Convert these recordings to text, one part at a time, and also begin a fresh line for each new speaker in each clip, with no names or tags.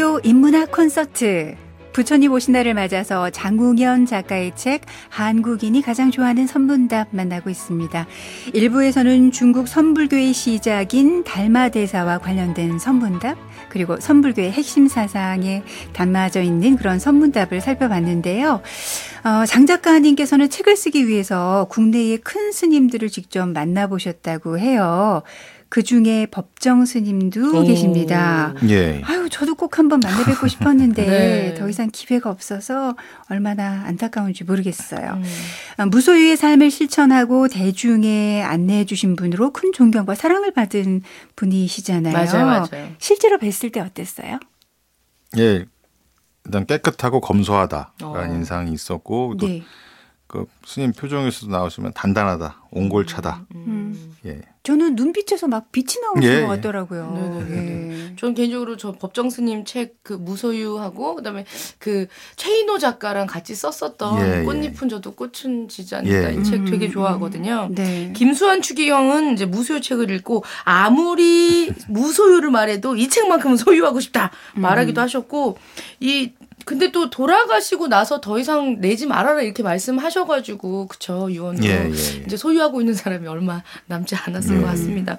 무소유 인문학 콘서트. 부처님 오신 날을 맞아서 장웅현 작가의 책 한국인이 가장 좋아하는 선문답 만나고 있습니다. 1부에서는 중국 선불교의 시작인 달마대사와 관련된 선문답, 그리고 선불교의 핵심 사상에 담아져 있는 그런 선문답을 살펴봤는데요. 장 작가님께서는 책을 쓰기 위해서 국내의 큰 스님들을 직접 만나보셨다고 해요. 그중에 법정 스님도 계십니다.
예.
아유, 저도 꼭 한번 만나 뵙고 싶었는데
네.
더 이상 기회가 없어서 얼마나 안타까운지 모르겠어요. 무소유의 삶을 실천하고 대중에 안내해 주신 분으로 큰 존경과 사랑을 받은 분이시잖아요.
맞아요.
실제로 뵀을 때 어땠어요?
예. 일단 깨끗하고 검소하다라는 인상이 있었고 또
네.
그 스님 표정에서도 나오시면 단단하다, 옹골차다. 예.
저는 눈빛에서 막 빛이 나오는 것 같더라고요.
네. 저는 개인적으로 저 법정 스님 책 그 무소유하고 그다음에 그 최인호 작가랑 같이 썼었던 꽃잎은 저도 꽃은 지지 않는다 이 책 되게 좋아하거든요.
네.
김수환 추기경은 이제 무소유 책을 읽고 아무리 무소유를 말해도 이 책만큼은 소유하고 싶다 말하기도 하셨고 근데 또 돌아가시고 나서 더 이상 내지 말아라 이렇게 말씀하셔가지고 그쵸 유언으로 이제 소유하고 있는 사람이 얼마 남지 않았을 것 같습니다.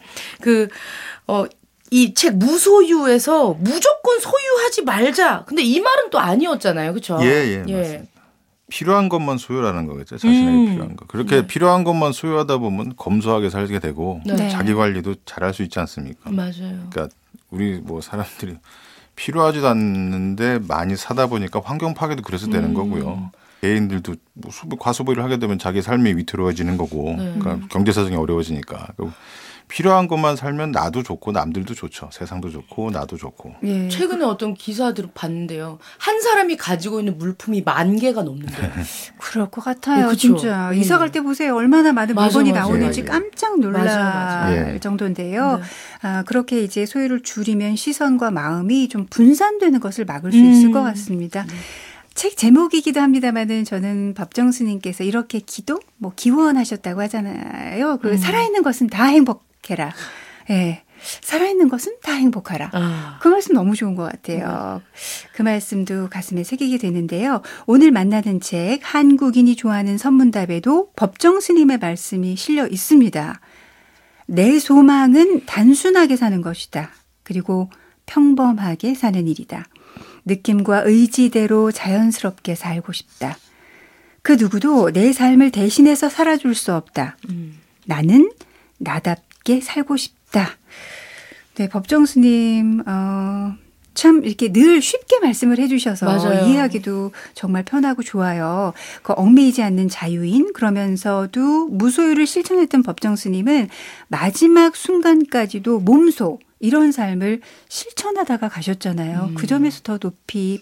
이 책 무소유에서 무조건 소유하지 말자. 근데 이 말은 또 아니었잖아요, 그렇죠?
예. 맞습니다. 필요한 것만 소유라는 거겠죠. 자신에게 필요한 거. 그렇게 필요한 것만 소유하다 보면 검소하게 살게 되고 자기 관리도 잘할 수 있지 않습니까?
맞아요.
그러니까 우리 뭐 사람들이 필요하지도 않는데 많이 사다 보니까 환경 파괴도 그래서 되는 거고요. 개인들도 뭐 과소비를 하게 되면 자기 삶이 위태로워지는 거고 그러니까 경제 사정이 어려워지니까. 필요한 것만 살면 나도 좋고 남들도 좋죠. 세상도 좋고 나도 좋고.
예.
최근에 어떤 기사들을 봤는데요. 한 사람이 가지고 있는 물품이 10,000개가 넘는데요.
그럴 것 같아요.
그쵸?
진짜. 이사 갈 때 보세요. 얼마나 많은 물건이 나오는지
맞아요.
깜짝 놀랄 정도인데요.
네.
그렇게 이제 소유를 줄이면 시선과 마음이 좀 분산되는 것을 막을 수 있을 것 같습니다. 책 제목이기도 합니다만은 저는 법정 스님께서 이렇게 기원하셨다고 하잖아요. 살아있는 것은 다 행복해라. 예. 살아있는 것은 다 행복하라. 그 말씀 너무 좋은 것 같아요. 그 말씀도 가슴에 새기게 되는데요. 오늘 만나는 책 한국인이 좋아하는 선문답에도 법정 스님의 말씀이 실려 있습니다. 내 소망은 단순하게 사는 것이다. 그리고 평범하게 사는 일이다. 느낌과 의지대로 자연스럽게 살고 싶다. 그 누구도 내 삶을 대신해서 살아줄 수 없다. 나는 나답게 살고 싶다. 네, 법정 스님 참 이렇게 늘 쉽게 말씀을 해주셔서
맞아요.
이해하기도 정말 편하고 좋아요. 그 얽매이지 않는 자유인 그러면서도 무소유를 실천했던 법정 스님은 마지막 순간까지도 몸소 이런 삶을 실천하다가 가셨잖아요. 그 점에서 더 높이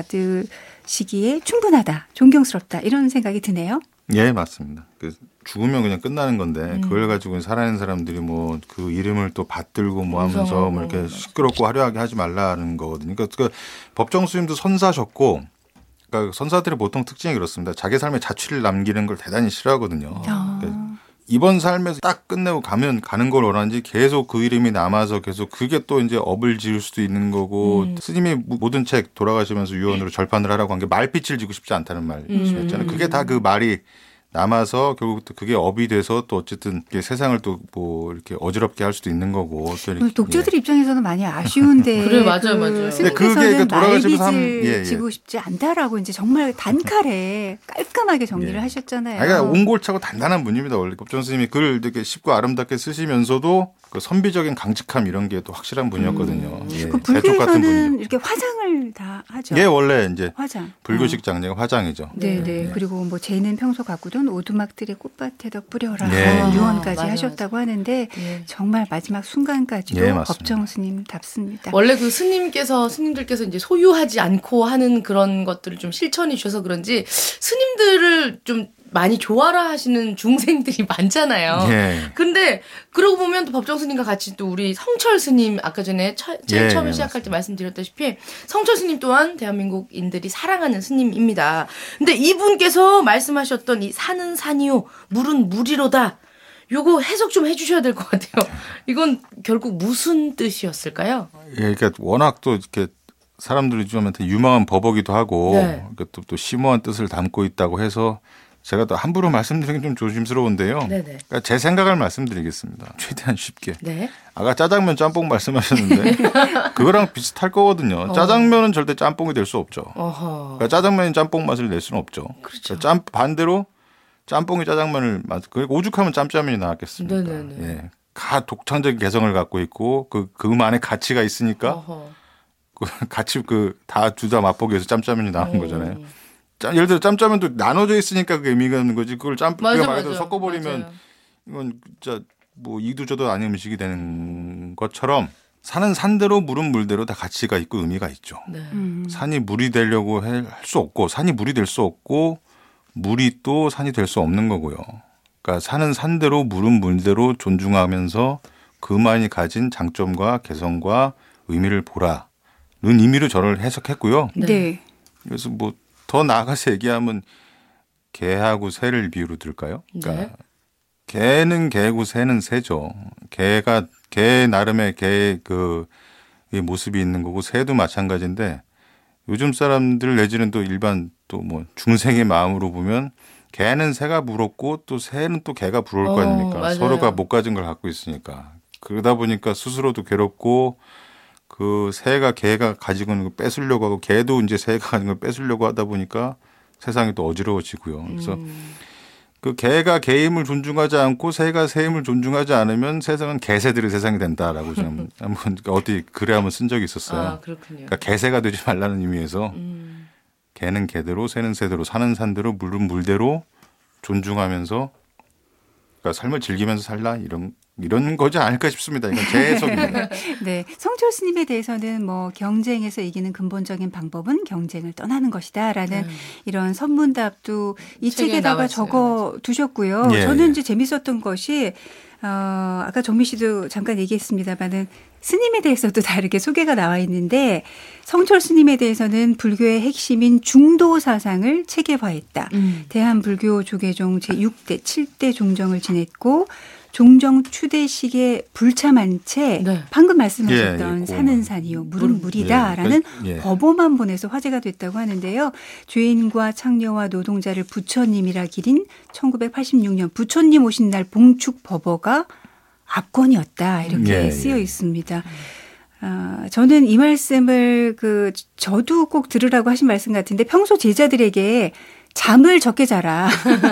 평가받으시기에 충분하다, 존경스럽다 이런 생각이 드네요.
예, 맞습니다. 죽으면 그냥 끝나는 건데 그걸 가지고 살아있는 사람들이 뭐 그 이름을 또 받들고 뭐 하면서 뭐 이렇게 시끄럽고 화려하게 하지 말라는 거거든요. 그러니까 법정 스님도 선사셨고, 그러니까 선사들의 보통 특징이 그렇습니다. 자기 삶에 자취를 남기는 걸 대단히 싫어하거든요. 그러니까 이번 삶에서 딱 끝내고 가는 걸 원하는지 계속 그 이름이 남아서 계속 그게 또 이제 업을 지을 수도 있는 거고 스님이 모든 책 돌아가시면서 유언으로 절판을 하라고 한 게 말빛을 지고 싶지 않다는 말이었잖아요. 그게 다 그 말이 남아서 결국 또 그게 업이 돼서 또 어쨌든 세상을 또 뭐 이렇게 어지럽게 할 수도 있는 거고. 또 이렇게
독자들 입장에서는 많이 아쉬운데.
그래, 맞아요.
스님께서는
돌아가시면서
말빛을 지고 싶지 않다라고 이제 정말 단칼에 깔끔하게 정리를 하셨잖아요.
그러니까 옹골차고 단단한 분입니다. 원래 법정 스님이 글을 이렇게 쉽고 아름답게 쓰시면서도 그 선비적인 강직함 이런 게 또 확실한 분이었거든요.
그 불교에서는 이렇게 화장을 다 하죠.
예, 원래 이제
화장.
불교식 장례가 화장이죠.
네. 그리고 뭐 쟤는 평소 가꾸던 오두막들의 꽃밭에다 뿌려라 유언까지 하셨다고 하는데 정말 마지막 순간까지도 법정 스님답습니다.
원래 그 스님들께서 이제 소유하지 않고 하는 그런 것들을 좀 실천해 주셔서 그런지 스님들을 좀 많이 좋아라 하시는 중생들이 많잖아요. 근데 그러고 보면 또 법정 스님과 같이 또 우리 성철 스님 아까 전에 처음에 시작할 때 말씀드렸다시피 성철 스님 또한 대한민국인들이 사랑하는 스님입니다. 근데 이분께서 말씀하셨던 이 산은 산이요 물은 물이로다. 요거 해석 좀 해주셔야 될 것 같아요. 이건 결국 무슨 뜻이었을까요?
예, 그러니까 워낙 또 이렇게 사람들이 좀 유망한 법어기도 하고
네.
또 심오한 뜻을 담고 있다고 해서 제가 또 함부로 말씀드리긴 좀 조심스러운데요. 그러니까 제 생각을 말씀드리겠습니다. 최대한 쉽게.
네.
아까 짜장면 짬뽕 말씀하셨는데 그거랑 비슷할 거거든요. 짜장면은 절대 짬뽕이 될 수 없죠. 그러니까 짜장면이 짬뽕 맛을 낼 수는 없죠.
그렇죠.
그러니까 반대로 짬뽕이 짜장면을 오죽하면 짬짜면이 나왔겠습니까?
네네네.
예. 독창적인 개성을 갖고 있고 그만의 가치가 있으니까 같이 다 둘 다 맛보기 위해서 짬짜면이 나온 거잖아요. 예를 들어 짬짜면도 나눠져 있으니까 그게 의미가 있는 거지. 그걸 짬뽕 말고 섞어버리면 맞아요. 이건 진짜 뭐 이도저도 아닌 음식이 되는 것처럼 산은 산대로 물은 물대로 다 가치가 있고 의미가 있죠.
네.
산이 물이 되려고 할 수 없고 산이 물이 될 수 없고 물이 또 산이 될 수 없는 거고요. 그러니까 산은 산대로 물은 물대로 존중하면서 그만이 가진 장점과 개성과 의미를 보라는 의미로 저를 해석했고요.
네.
그래서 뭐 더 나아가서 얘기하면 개하고 새를 비유로 들까요? 그러니까
네.
개는 개고 새는 새죠. 개 나름의 개의 이 모습이 있는 거고 새도 마찬가지인데 요즘 사람들 내지는 또 일반 또 뭐 중생의 마음으로 보면 개는 새가 부럽고 또 새는 또 개가 부러울 거 아닙니까?
맞아요.
서로가 못 가진 걸 갖고 있으니까. 그러다 보니까 스스로도 괴롭고 그 새가 개가 가지고 있는 걸 뺏으려고 하고 개도 이제 새가 가진 걸 뺏으려고 하다 보니까 세상이 또 어지러워지고요. 그래서 그 개가 개임을 존중하지 않고 새가 새임을 존중하지 않으면 세상은 개새들의 세상이 된다라고 좀 한번 어디 글에 한번 쓴 적이 있었어요.
아, 그렇군요.
그러니까 개새가 되지 말라는 의미에서 개는 개대로 새는 새대로 사는 산대로 물은 물대로 존중하면서 그러니까 삶을 즐기면서 살라 이런 거지 않을까 싶습니다. 이건 제 해석입니다.
네, 성철 스님에 대해서는 뭐 경쟁에서 이기는 근본적인 방법은 경쟁을 떠나는 것이다라는 이런 선문답도 이 책에다가 적어 두셨고요.
예,
저는
예.
이제 재밌었던 것이 아까 정미 씨도 잠깐 얘기했습니다만은 스님에 대해서도 다르게 소개가 나와 있는데 성철 스님에 대해서는 불교의 핵심인 중도 사상을 체계화했다. 대한불교 조계종 제6대 7대 종정을 지냈고 종정 추대식에 불참한 채
네.
방금 말씀하셨던
예,
산은 산이요 물은 물이다라는 법어만 보내서 화제가 됐다고 하는데요. 죄인과 창녀와 노동자를 부처님이라 기린 1986년 부처님 오신 날 봉축 법어가 압권이었다 이렇게 쓰여 있습니다. 저는 이 말씀을 저도 꼭 들으라고 하신 말씀 같은데 평소 제자들에게 잠을 적게 자라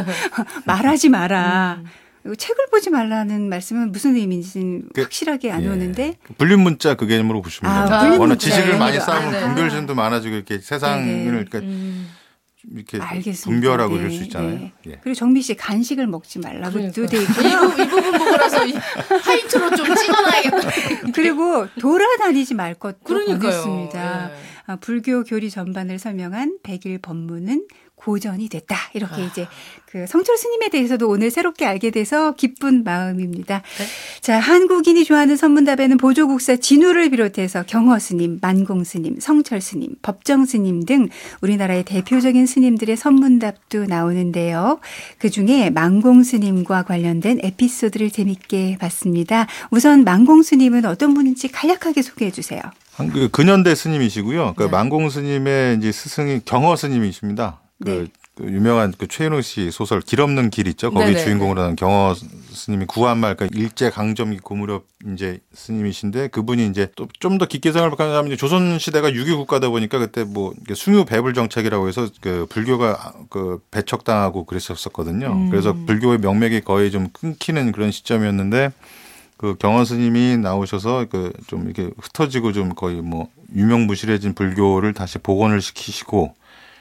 말하지 마라. 책을 보지 말라는 말씀은 무슨 의미인지는 확실하게 안 오는데.
불륜 문자 그 개념으로 보시면 돼요. 워낙 지식을 많이 쌓으면 분별심도 많아지고 이렇게 세상을 이렇게
알겠습니다.
분별하고
네.
이럴 수 있잖아요.
네.
예.
그리고 정미 씨 간식을 먹지 말라고도 돼 있고요.
이 부분 보고라서 화이트로 좀 찍어놔야겠다.
그리고 돌아다니지 말 것도
그러니까요.
보냈습니다.
예.
불교 교리 전반을 설명한 100일 법문은 고전이 됐다. 이렇게 이제 성철 스님에 대해서도 오늘 새롭게 알게 돼서 기쁜 마음입니다.
네?
자, 한국인이 좋아하는 선문답에는 보조국사 진우를 비롯해서 경허 스님, 만공 스님, 성철 스님, 법정 스님 등 우리나라의 대표적인 스님들의 선문답도 나오는데요. 그중에 만공 스님과 관련된 에피소드를 재밌게 봤습니다. 우선 만공 스님은 어떤 분인지 간략하게 소개해 주세요.
근현대 스님이시고요. 그 만공 스님의 이제 스승이 경허 스님이십니다. 그 유명한 최인호 씨 소설 길 없는 길 있죠. 거기 주인공으로 하는 경허 스님이 구한말 일제 강점기 고무렵 이제 스님이신데 그분이 이제 또 좀 더 깊게 생각하면 조선 시대가 유교 국가다 보니까 그때 뭐 숭유 배불 정책이라고 해서 불교가 배척당하고 그랬었거든요. 그래서 불교의 명맥이 거의 좀 끊기는 그런 시점이었는데 경허 스님이 나오셔서 좀 이렇게 흩어지고 좀 거의 뭐 유명무실해진 불교를 다시 복원을 시키시고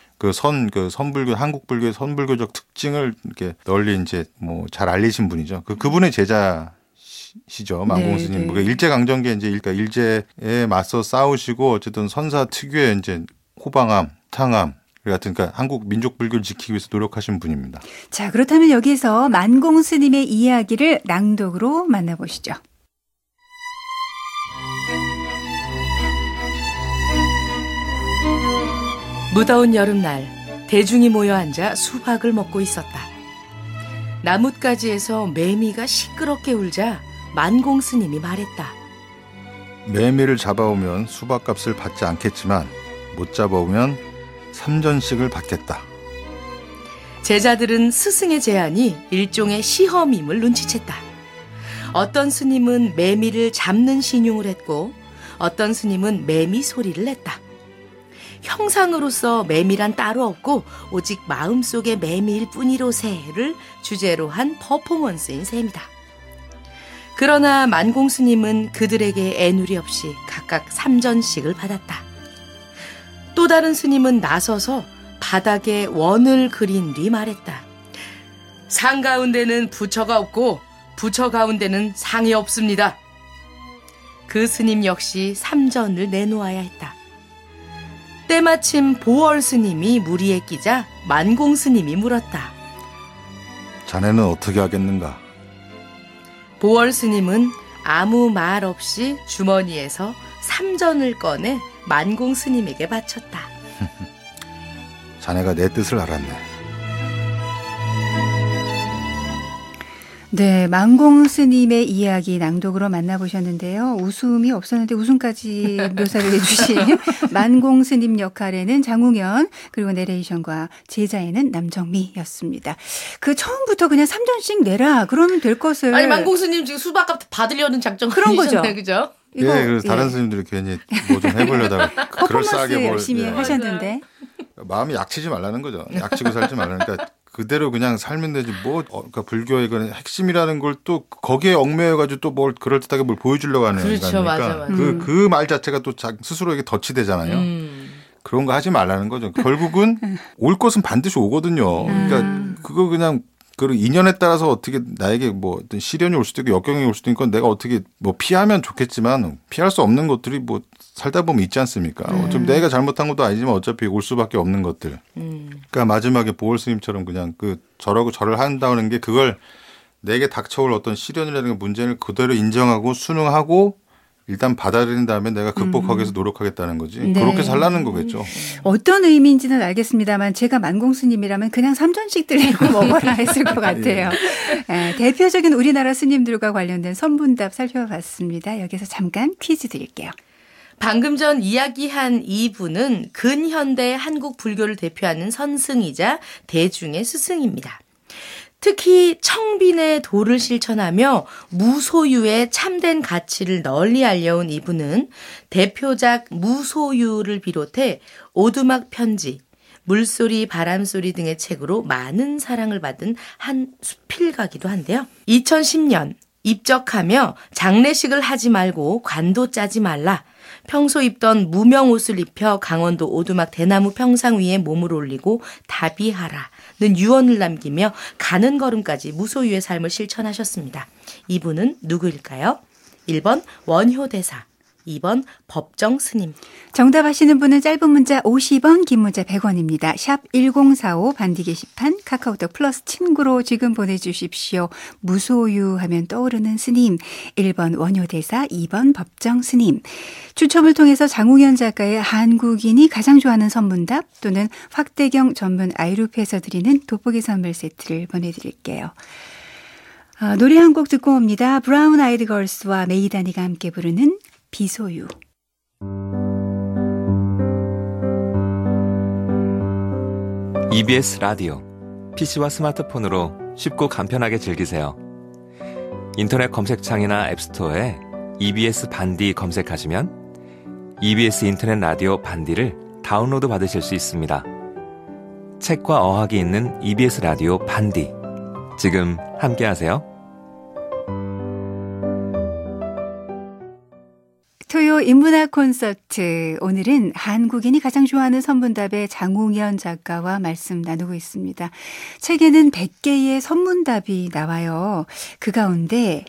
선불교, 한국 불교의 선불교적 특징을 이렇게 널리 이제 뭐 잘 알리신 분이죠. 그분의 제자시죠. 만공 스님. 네, 네. 일제강점기에 이제 일제에 맞서 싸우시고 어쨌든 선사 특유의 이제 호방함, 탕함, 그러니까 한국 민족 불교를 지키기 위해서 노력하신 분입니다.
자, 그렇다면 여기서 만공 스님의 이야기를 낭독으로 만나보시죠.
무더운 여름날 대중이 모여 앉아 수박을 먹고 있었다. 나뭇가지에서 매미가 시끄럽게 울자 만공 스님이 말했다.
매미를 잡아오면 수박값을 받지 않겠지만 못 잡아오면 3전씩을 받겠다.
제자들은 스승의 제안이 일종의 시험임을 눈치챘다. 어떤 스님은 매미를 잡는 신용을 했고 어떤 스님은 매미 소리를 냈다. 형상으로서 매미란 따로 없고 오직 마음속의 매미일 뿐이로세를 주제로 한 퍼포먼스인 셈이다. 그러나 만공 스님은 그들에게 애누리 없이 각각 3전씩을 받았다. 또 다른 스님은 나서서 바닥에 원을 그린 뒤 말했다. 상 가운데는 부처가 없고 부처 가운데는 상이 없습니다. 그 스님 역시 3전을 내놓아야 했다. 때마침 보월 스님이 무리에 끼자 만공 스님이 물었다.
자네는 어떻게 하겠는가?
보월 스님은 아무 말 없이 주머니에서 3전을 꺼내 만공 스님에게 바쳤다.
자네가 내 뜻을 알았네.
네, 만공 스님의 이야기 낭독으로 만나보셨는데요. 웃음이 없었는데 웃음까지 묘사를 해주신 만공 스님 역할에는 장웅현, 그리고 내레이션과 제자에는 남정미였습니다. 그 처음부터 그냥 3전씩 내라 그러면 될 것을.
아니 만공 스님 지금 수박값 받으려는 작정
그런 거죠.
그죠?
예, 그래서 다른 스님들이 괜히 뭐 좀 해보려다가 그럴싸하게 뭘
열심히 하셨는데.
마음이 약치지 말라는 거죠. 약치고 살지 말라는. 그러니까 그대로 그냥 살면 되지. 그러니까 불교의 그 핵심이라는 걸 또 거기에 얽매여가지고 또 뭘 그럴듯하게 뭘 보여주려고 하는.
그렇죠,
그러니까
맞아.
그 말 자체가 또 스스로에게 덫이 되잖아요. 그런 거 하지 말라는 거죠. 결국은 올 것은 반드시 오거든요. 그러니까 그거 그냥 그 인연에 따라서 어떻게 나에게 뭐 어떤 시련이 올 수도 있고 역경이 올 수도 있고 내가 어떻게 뭐 피하면 좋겠지만 피할 수 없는 것들이 뭐 살다 보면 있지 않습니까? 좀 내가 잘못한 것도 아니지만 어차피 올 수밖에 없는 것들. 그러니까 마지막에 보월 스님처럼 그냥 저러고 저를 한다는 게 그걸 내게 닥쳐올 어떤 시련이라는 문제를 그대로 인정하고 순응하고 일단 받아들인 다음에 내가 극복하기 위해서 노력하겠다는 거지.
네.
그렇게 살라는 거겠죠.
어떤 의미인지는 알겠습니다만 제가 만공 스님이라면 그냥 3전씩 들고 먹어라 했을 것 같아요. 네, 대표적인 우리나라 스님들과 관련된 선문답 살펴봤습니다. 여기서 잠깐 퀴즈 드릴게요.
방금 전 이야기한 이분은 근현대 한국 불교를 대표하는 선승이자 대중의 스승입니다. 특히 청빈의 도를 실천하며 무소유의 참된 가치를 널리 알려온 이분은 대표작 무소유를 비롯해 오두막 편지, 물소리, 바람소리 등의 책으로 많은 사랑을 받은 한 수필가기도 한데요. 2010년 입적하며 장례식을 하지 말고 관도 짜지 말라. 평소 입던 무명 옷을 입혀 강원도 오두막 대나무 평상 위에 몸을 올리고 다비하라는 유언을 남기며 가는 걸음까지 무소유의 삶을 실천하셨습니다. 이분은 누구일까요? 1번 원효대사, 2번 법정 스님.
정답 아시는 분은 짧은 문자 50원, 긴 문자 100원입니다. 샵 1045 반디 게시판, 카카오톡 플러스 친구로 지금 보내주십시오. 무소유 하면 떠오르는 스님. 1번 원효대사, 2번 법정 스님. 추첨을 통해서 장웅현 작가의 한국인이 가장 좋아하는 선문답 또는 확대경 전문 아이루프에서 드리는 돋보기 선물 세트를 보내드릴게요. 노래 한 곡 듣고 옵니다. 브라운 아이드 걸스와 메이다니가 함께 부르는 비소유.
EBS 라디오, PC와 스마트폰으로 쉽고 간편하게 즐기세요. 인터넷 검색창이나 앱스토어에 EBS 반디 검색하시면 EBS 인터넷 라디오 반디를 다운로드 받으실 수 있습니다. 책과 어학이 있는 EBS 라디오 반디, 지금 함께하세요.
토요 인문학 콘서트. 오늘은 한국인이 가장 좋아하는 선문답의 장웅현 작가와 말씀 나누고 있습니다. 책에는 100개의 선문답이 나와요. 그 가운데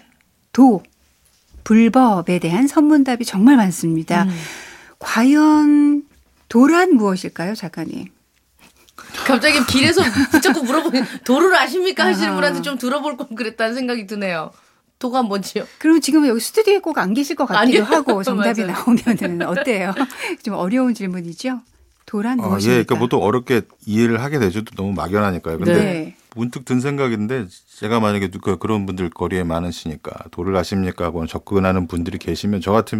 불법에 대한 선문답이 정말 많습니다. 과연 도란 무엇일까요, 작가님?
갑자기 길에서 붙잡고 물어보니 도를 아십니까 하시는 분한테 좀 들어볼 걸 그랬다는 생각이 드네요. 도가 뭔지요?
그럼 지금 여기 스튜디오에 꼭 안 계실 것 같기도 하고 정답이
맞아요.
나오면은 어때요? 좀 어려운 질문이죠? 도란 무엇입니까?
예, 그러니까 보통 어렵게 이해를 하게 되죠. 너무 막연하니까요. 근데
네.
문득 든 생각인데 제가 만약에 그런 분들 거리에 많으시니까 도를 아십니까 하고 접근하는 분들이 계시면 저 같으면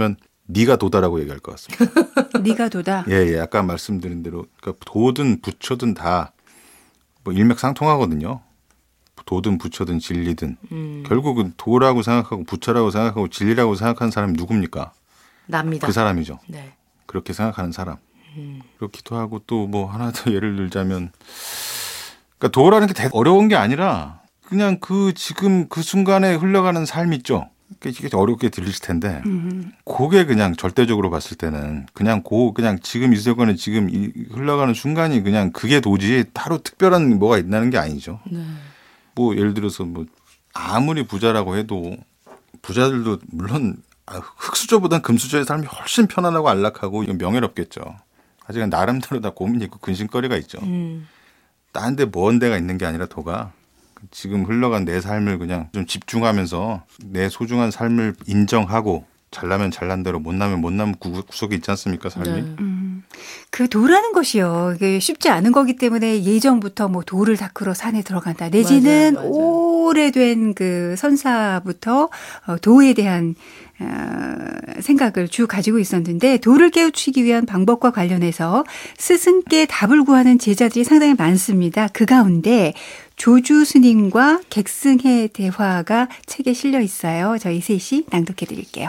네가 도다라고 얘기할 것 같습니다.
네가 도다.
예, 아까 말씀드린 대로 그러니까 도든 부처든 다 뭐 일맥상통하거든요. 도든 부처든 진리든 결국은 도라고 생각하고 부처라고 생각하고 진리라고 생각하는 사람이 누굽니까?
납니다.
그 사람이죠.
네.
그렇게 생각하는 사람. 그렇기도 하고 또 뭐 하나 더 예를 들자면 그러니까 도라는 게 되게 어려운 게 아니라 그냥 그 지금 그 순간에 흘러가는 삶 있죠. 이게 어렵게 들리실 텐데 그게 그냥 절대적으로 봤을 때는 그냥 지금 이 순간에 지금 흘러가는 순간이 그냥 그게 도지 따로 특별한 뭐가 있다는 게 아니죠. 네. 뭐 예를 들어서 뭐 아무리 부자라고 해도 부자들도 물론 흙수저보다는 금수저의 삶이 훨씬 편안하고 안락하고 명예롭겠죠. 하지만 나름대로 다 고민이 있고 근심거리가 있죠. 딴 데 먼 데가 있는 게 아니라 도가 지금 흘러간 내 삶을 그냥 좀 집중하면서 내 소중한 삶을 인정하고 잘나면 잘난 대로 못나면 못남 구석에 있지 않습니까 삶이. 네.
그 도라는 것이요. 이게 쉽지 않은 거기 때문에 예전부터 뭐 도를 닦으러 산에 들어간다. 내지는 맞아요. 오래된 그 선사부터 도에 대한 생각을 쭉 가지고 있었는데 도를 깨우치기 위한 방법과 관련해서 스승께 답을 구하는 제자들이 상당히 많습니다. 그 가운데 조주 스님과 객승의 대화가 책에 실려 있어요. 저희 셋이 낭독해 드릴게요.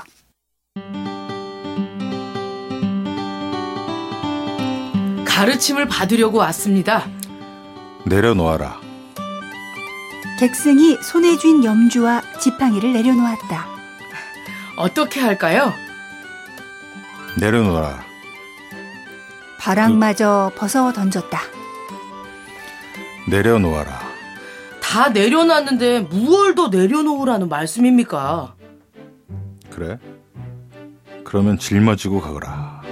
가르침을 받으려고 왔습니다.
내려놓아라.
객승이 손에 쥔 염주와 지팡이를 내려놓았다.
어떻게 할까요?
내려놓아라.
벼락마저 벗어 던졌다.
내려놓아라.
다 내려놨는데 무얼 더 내려놓으라는 말씀입니까?
그래? 그러면 짊어지고 가거라.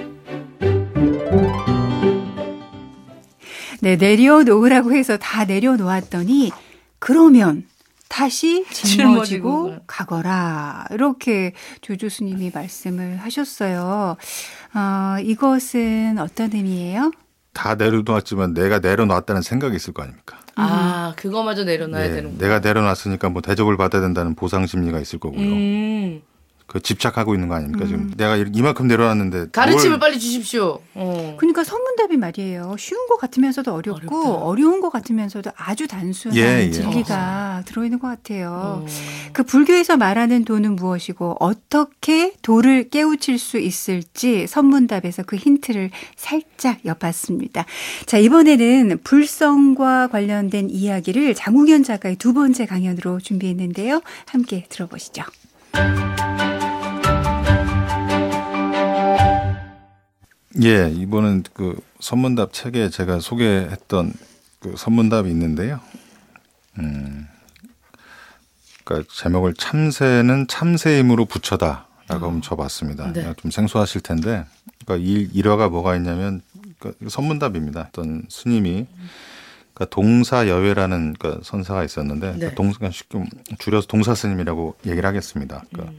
네, 내려놓으라고 해서 다 내려놓았더니 그러면 다시 짊어지고 가거라. 이렇게 조주 스님이 말씀을 하셨어요. 이것은 어떤 의미예요?
다 내려놓았지만 내가 내려놨다는 생각이 있을 거 아닙니까?
아, 그거마저 내려놔야 되는구나.
내가 내려놨으니까 뭐 대접을 받아야 된다는 보상 심리가 있을 거고요. 그 집착하고 있는 거 아닙니까? 지금 내가 이만큼 내려놨는데
가르침을 빨리 주십시오.
그러니까 선문답이 말이에요. 쉬운 것 같으면서도 어렵고 어려운 것 같으면서도 아주 단순한 진리가 들어있는 것 같아요. 그 불교에서 말하는 도는 무엇이고 어떻게 도를 깨우칠 수 있을지 선문답에서 그 힌트를 살짝 엿봤습니다. 자, 이번에는 불성과 관련된 이야기를 장우견 작가의 두 번째 강연으로 준비했는데요. 함께 들어보시죠.
예, 이번은 그 선문답 책에 제가 소개했던 그 선문답이 있는데요. 그러니까 제목을 참새는 참새의 힘으로 부처다라고 한번 줘봤습니다.
네.
좀 생소하실 텐데, 그러니까 일화가 뭐가 있냐면 그러니까 선문답입니다. 어떤 스님이 그러니까 동사여외라는 그러니까 선사가 있었는데,
네.
그러니까 쉽게 줄여서 동사스님이라고 얘기를 하겠습니다. 그러니까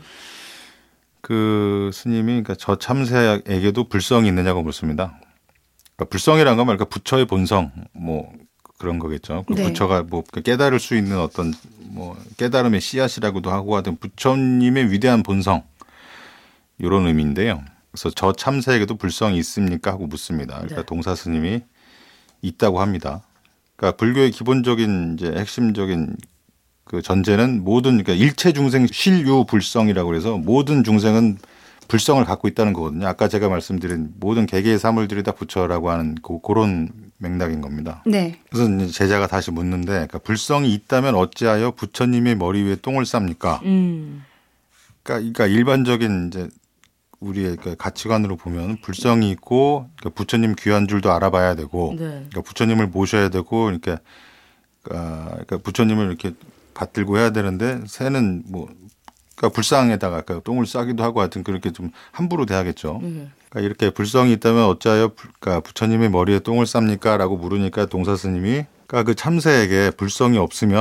그 스님이 그러니까 저 참새에게도 불성이 있느냐고 묻습니다. 그러니까 불성이란 건 그러니까 부처의 본성 뭐 그런 거겠죠. 네. 부처가 뭐 깨달을 수 있는 어떤 뭐 깨달음의 씨앗이라고도 하고 하든 부처님의 위대한 본성 이런 의미인데요. 그래서 저 참새에게도 불성이 있습니까? 하고 묻습니다. 그러니까 네. 동사 스님이 있다고 합니다. 그러니까 불교의 기본적인 이제 핵심적인 그 전제는 모든 그러니까 일체 중생 실유 불성이라고 해서 모든 중생은 불성을 갖고 있다는 거거든요. 아까 제가 말씀드린 모든 개개의 사물들이 다 부처라고 하는 그런 맥락인 겁니다.
네.
그래서 이제 제자가 다시 묻는데 그러니까 불성이 있다면 어찌하여 부처님의 머리 위에 똥을 쌉니까? 그러니까 일반적인 이제 우리의 가치관으로 보면 불성이 있고 그러니까 부처님 귀한 줄도 알아봐야 되고 네. 그러니까 부처님을 모셔야 되고 그러니까 부처님을 이렇게 받들고 해야 되는데 새는 뭐 그러니까 불상에다가 똥을 싸기도 하고 하여튼 그렇게 좀 함부로 대하겠죠. 그러니까 이렇게 불성이 있다면 어찌하여 그러니까 부처님의 머리에 똥을 쌉니까?라고 물으니까 동사 스님이 그러니까 그 참새에게 불성이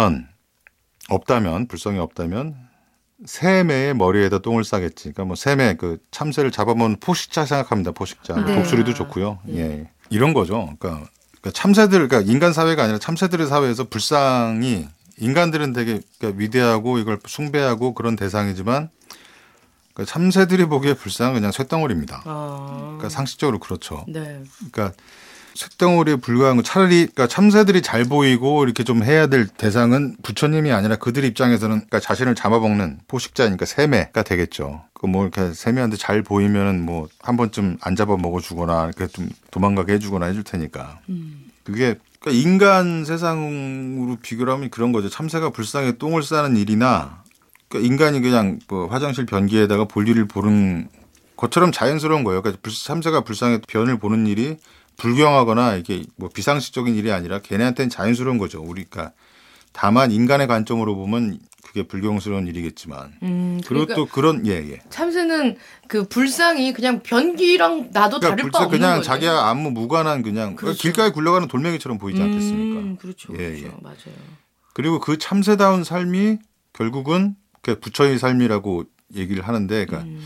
없다면 새매의 머리에다 똥을 싸겠지. 그러니까 뭐 새매 그 참새를 잡아먹는 포식자 생각합니다. 포식자. 네. 독수리도 좋고요. 예. 이런 거죠. 그러니까 참새들 그러니까 인간 사회가 아니라 참새들의 사회에서 불상이 인간들은 되게 그러니까 위대하고 이걸 숭배하고 그런 대상이지만 그러니까 참새들이 보기에 불상은 그냥 쇳덩어리입니다. 그러니까 상식적으로 그렇죠.
네.
그러니까 쇳덩어리에 불과한 거 차라리 그러니까 참새들이 잘 보이고 이렇게 좀 해야 될 대상은 부처님이 아니라 그들 입장에서는 그러니까 자신을 잡아먹는 포식자니까 새매가 되겠죠. 그 뭐 이렇게 새매한테 잘 보이면은 뭐 한 번쯤 안 잡아 먹어주거나 이렇게 좀 도망가게 해주거나 해줄 테니까. 그게 그러니까 인간 세상으로 비교를 하면 그런 거죠. 참새가 불상에 똥을 싸는 일이나 그러니까 인간이 그냥 뭐 화장실 변기에다가 볼일을 보는 것처럼 자연스러운 거예요. 그러니까 참새가 불상에 변을 보는 일이 불경하거나 이게 뭐 비상식적인 일이 아니라 걔네한테는 자연스러운 거죠. 우리가 다만 인간의 관점으로 보면 그게 불경스러운 일이겠지만. 그리고
그러니까
또 그런 예.
참새는 그 불상이 그냥 변기랑 나도
그러니까
다를 바 없는
그냥
거죠.
자기가 아무 무관한 그냥
그렇죠.
길가에 굴러가는 돌멩이처럼 보이지 않겠습니까?
그렇죠.
예,
그렇죠.
예.
맞아요.
그리고 그 참새다운 삶이 결국은 부처의 삶이라고 얘기를 하는데,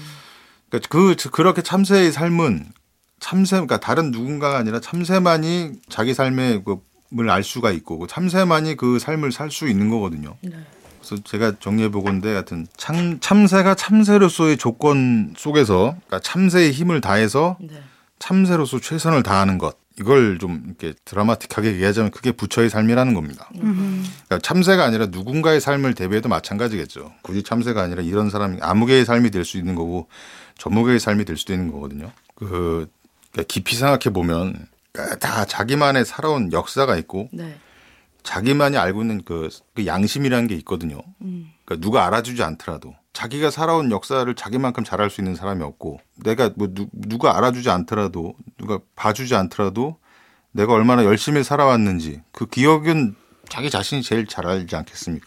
그러니까 그렇게 참새의 삶은 그러니까 다른 누군가가 아니라 참새만이 자기 삶의 을 알 수가 있고, 그 참새만이 그 삶을 살 수 있는 거거든요.
네.
그래서 제가 정리해 보건데, 하여튼 참새가 참새로서의 조건 속에서, 그러니까 참새의 힘을 다해서
네.
참새로서 최선을 다하는 것. 이걸 좀 이렇게 드라마틱하게 얘기하자면 그게 부처의 삶이라는 겁니다. 그러니까 참새가 아니라 누군가의 삶을 대비해도 마찬가지겠죠. 굳이 참새가 아니라 이런 사람이 아무개의 삶이 될 수 있는 거고 전무개의 삶이 될 수도 있는 거거든요. 그러니까 깊이 생각해 보면 다 자기만의 살아온 역사가 있고
네.
자기만이 알고 있는 그 양심이라는 게 있거든요. 그러니까 누가 알아주지 않더라도 자기가 살아온 역사를 자기만큼 잘할 수 있는 사람이 없고 내가 뭐 누가 알아주지 않더라도 누가 봐주지 않더라도 내가 얼마나 열심히 살아왔는지 그 기억은 자기 자신이 제일 잘 알지 않겠습니까?